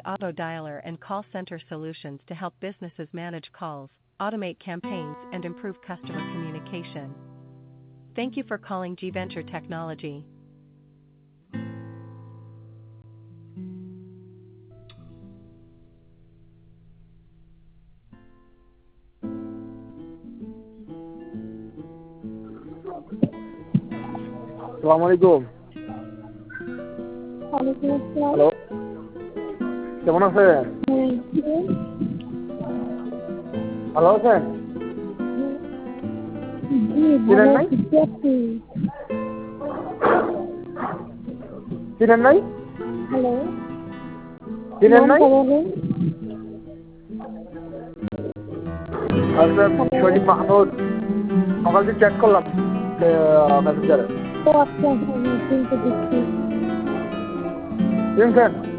auto dialer and call center solutions to help businesses manage calls, automate campaigns, and improve customer communication. Thank you for calling G-Venture Technology. আসসালামু আলাইকুম। Hello, কেমন আছেন? ভালো আছেন? চিনেন নাই? চিনেন নাই? হ্যালো, চিনেন নাই? আচ্ছা, শহীদ মাহমুদ সকাল থেকে চ্যাট করলাম মেসেঞ্জারে। তো আচ্ছা, চিনতে দিচ্ছি। চিনছেন?